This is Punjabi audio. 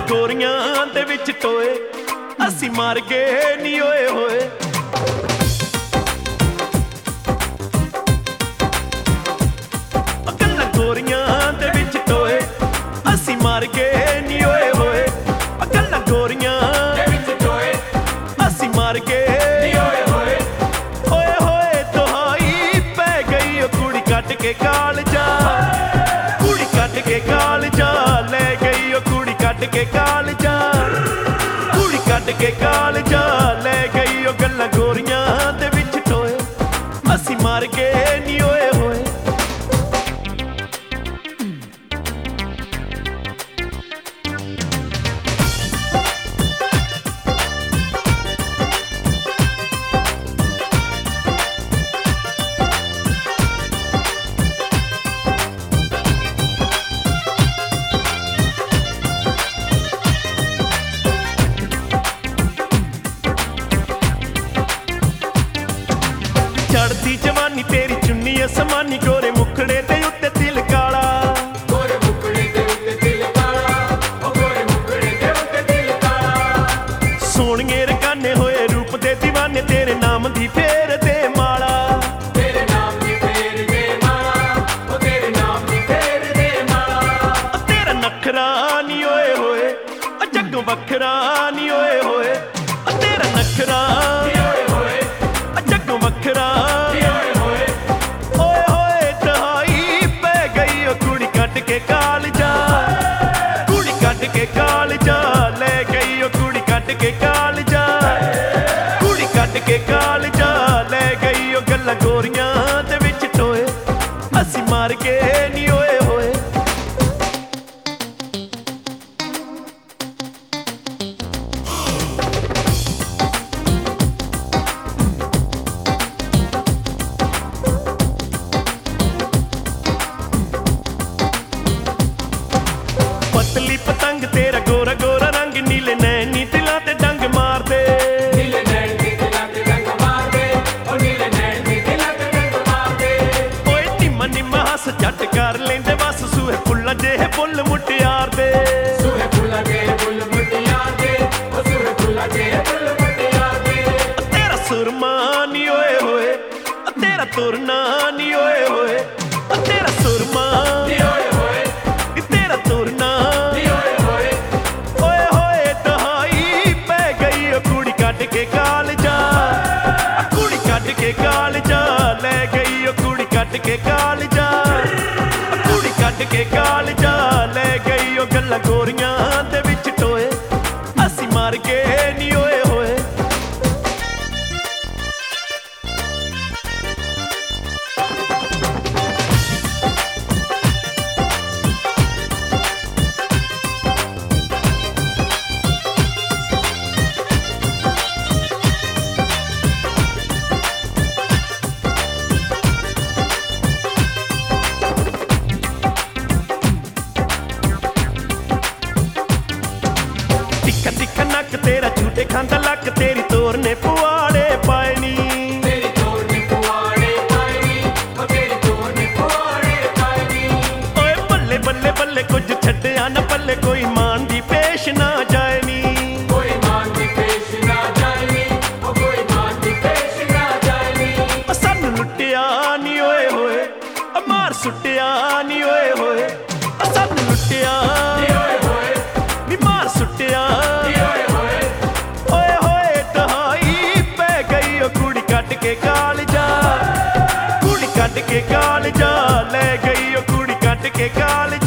ਗੋਰੀਆਂ ਦੇ ਵਿੱਚ ਟੋਏ ਅਸੀਂ ਮਰ ਗਏ ਨੀ ਓਏ ਹੋਏ। ਗੱਲਾਂ ਗੋਰੀਆਂ ਦੇ ਵਿੱਚ ਟੋਏ ਅਸੀਂ ਮਰ ਗਏ ਨੀ ਓਏ ਹੋਏ। ਗੱਲਾਂ ਗੋਰੀਆਂ ਦੇ ਵਿੱਚ ਟੋਏ ਅਸੀਂ ਮਰ ਗਏ ਨੀ ਓਏ ਹੋਏ। ਓਏ ਹੋਏ ਦੁਹਾਈ ਪੈ ਗਈ ਉਹ ਕੁੜੀ ਕੱਟ ਕੇ ਕਾਲਜਾ, ਕੁੜੀ ਕੱਟ ਕੇ ਕਾਲਜਾ ਲੈ ਗਈ ਉਹ ਕੁੜੀ ਕੱਟ ਕੇ ਕਾਲਜਾ, ਕੁੜੀ ਕੱਟ ਕੇ ਕਾਲਜਾ ਲੈ ਗਈ ਉਹ। ਗੱਲਾਂ ਗੋਰੀਆਂ ਦੇ ਵਿੱਚ ਟੋਏ ਅਸੀਂ ਮਰ ਗਏ ਨੀ ਓਏ ਹੋਏ। ਚੜਦੀ ਜਵਾਨੀ ਤੇਰੀ ਚੁੰਨੀ ਅਸਮਾਨੀ, ਗੋਰੇ ਮੁਖੜੇ ਦੇ ਉੱਤੇ ਤਿਲ ਕਾਲਾ, ਗੋਰੇ ਮੁਖੜੇ ਦੇ ਉੱਤੇ ਤਿਲ ਕਾਲਾ, ਓ ਗੋਰੇ ਮੁਖੜੇ ਦੇ ਉੱਤੇ ਤਿਲ ਕਾਲਾ। ਸੋਹਣੀਏ ਰਕਾਨੇ ਹੋਏ ਰੂਪ ਦੇ دیਵਾਨੇ, ਤੇਰੇ ਨਾਮ ਦੀ ਫੇਰ ਦੇ ਮਾਲਾ, ਤੇਰੇ ਨਾਮ ਦੀ ਫੇਰ ਦੇ ਮਾਲਾ, ਓ ਤੇਰੇ ਨਾਮ ਦੀ ਫੇਰ ਦੇ ਮਾਲਾ। ਤੇਰਾ ਨਖਰਾ ਨੀ ਓਏ ਹੋਏ ਜੱਗੋਂ ਵੱਖਰਾ ਨੀ ਓਏ ਹੋਏ। ਤੇਰਾ ਨਖਰਾ ਨੀ ਓਏ ਹੋਏ ਜੱਗੋਂ ਵੱਖਰਾ ਨੀ ਓਏ ਹੋਏ। ਓਏ ਹੋਏ ਦਹਾਈ ਪੈ ਗਈ ਉਹ ਕੁੜੀ ਕੱਟ ਕੇ ਕਾਲਜਾ, ਕੁੜੀ ਕੱਟ ਕੇ ਕਾਲਜਾ ਲੈ ਗਈ ਉਹ ਕੁੜੀ ਕੱਟ ਕੇ ਕਾਲਜਾ, ਕੁੜੀ ਕੱਟ ਕੇ ਕਾਲਜਾ ਲੈ ਗਈ ਉਹ। ਗੱਲਾਂ ਗੋਰੀਆਂ ਦੇ ਵਿੱਚ ਟੋਏ ਅਸੀਂ ਮਰ ਗਏ ਨੀ ਓਏ ਹੋਏ। ਪਤਲੀ ਪਤੰਗ ਤੇਰਾ ਗੋਰਾ ਗੋਰਾ ਰੰਗ, ਨੀਲੇ ਨੈਣੀ ਦਿਲਾਂ ਤੇ ਡੰਗ ਮਾਰਦੇ, ਨੀਲੇ ਨੈਣ ਦੀ ਦਿਲਾਂ ਤੇ ਡੰਗ ਮਾਰਦੇ, ਓ ਨੀਲੇ ਨੈਣ ਦੀ ਦਿਲਾਂ ਤੇ ਡੰਗ ਮਾਰਦੇ। ਓਏ ਨਿੰਮਾ ਨਿੰਮਾ ਹੱਸ ਝੱਟ ਕਰ ਲੈਂਦੇ ਬਸ, ਸੂਹੇ ਫੁੱਲਾਂ ਜਿਹੇ ਫੁੱਲ ਮੁਟਿਆਰ ਦੇ, ਸੂਹੇ ਫੁੱਲਾਂ ਦੇ ਫੁੱਲ ਮੁਟਿਆਰ ਦੇ, ਓ ਸੂਹੇ ਫੁੱਲਾਂ ਦੇ ਫੁੱਲ ਮੁਟਿਆਰ ਦੇ। ਤੇਰਾ ਸੁਰਮਾ ਨੀ ਓਏ ਹੋਏ ਤੇਰਾ ਤੁਰਨਾ ਨੀ ਓਏ ਹੋਏ। ਤੇਰਾ ਸੁਰਮਾ ਨੀ ਓਏ ਹੋਏ ਤੇਰਾ ਤੁਰਨਾ ਨੀ ਓਏ ਹੋਏ। ਓਏ ਹੋਏ ਦਹਾਈ ਪੈ ਗਈ ਉਹ ਕੁੜੀ ਕੱਟ ਕੇ ਕਾਲਜਾ, ਕੁੜੀ ਕੱਟ ਕੇ ਕਾਲਜਾ ਲੈ ਗਈ ਉਹ ਕੁੜੀ ਕੱਟ ਕੇ ਕਾਲਜਾ, ਕੁੜੀ ਕੱਟ ਕੇ ਕਾਲਜਾ ਲੈ ਗਈ ਉਹ। ਗੱਲਾਂ ਗੋਰੀਆਂ ਦੇ ਵਿੱਚ ਟੋਏ ਅਸੀਂ ਮਰ ਗਏ ਨੀ ਓਏ ਹੋਏ। ਤਿੱਖਾ ਤਿੱਖਾ ਨੱਕ ਤੇਰਾ ਝੂਟੇ ਖਾਂਦਾ ਲੱਕ, ਤੇਰੀ ਤੋਰ ਨੇ ਪੁਆੜੇ ਪਾਏ ਨੀ, ਤੇਰੀ ਤੋਰ ਨੇ ਪੁਆੜੇ ਪਾਏ ਨੀ, ਓ ਤੇਰੀ ਤੋਰ ਨੇ ਪੁਆੜੇ ਪਾਏ ਨੀ। ਓਏ ਬੱਲੇ ਬੱਲੇ ਬੱਲੇ ਕੁਝ ਛੱਡਿਆ ਨਾ ਪੱਲੇ, ਕੋਈ ਮਾਨ ਦੀ ਪੇਸ਼ ਨਾ ਜਾਏ ਨੀ, ਕੋਈ ਮਾਨ ਦੀ ਪੇਸ਼ ਨਾ ਜਾਏ ਨੀ, ਓ ਕੋਈ ਮਾਨ ਦੀ ਪੇਸ਼ ਨਾ ਜਾਏ ਨੀ। ਓ ਸਾਨੂੰ ਲੁੱਟਿਆ ਨੀ ਓਏ ਹੋਏ ਮਾਰ ਸੁੱਟਿਆ ਨੀ ਓਏ ਹੋਏ। ਓ ਸਾਨੂੰ ਲੁੱਟਿਆ ਨੀ ਓਏ ਹੋਏ ਨੀ ਮਾਰ ਸੁੱਟਿਆ ਨੀ ਓਏ ਹੋਏ। ਓਏ ਹੋਏ ਦਹਾਈ ਪੈ ਗਈ ਉਹ ਕੁੜੀ ਕੱਟ ਕੇ ਕਾਲਜਾ, ਕੁੜੀ ਕੱਟ ਕੇ ਕਾਲਜਾ ਲੈ ਗਈ ਉਹ ਕੁੜੀ ਕੱਟ ਕੇ ਕਾਲਜਾ।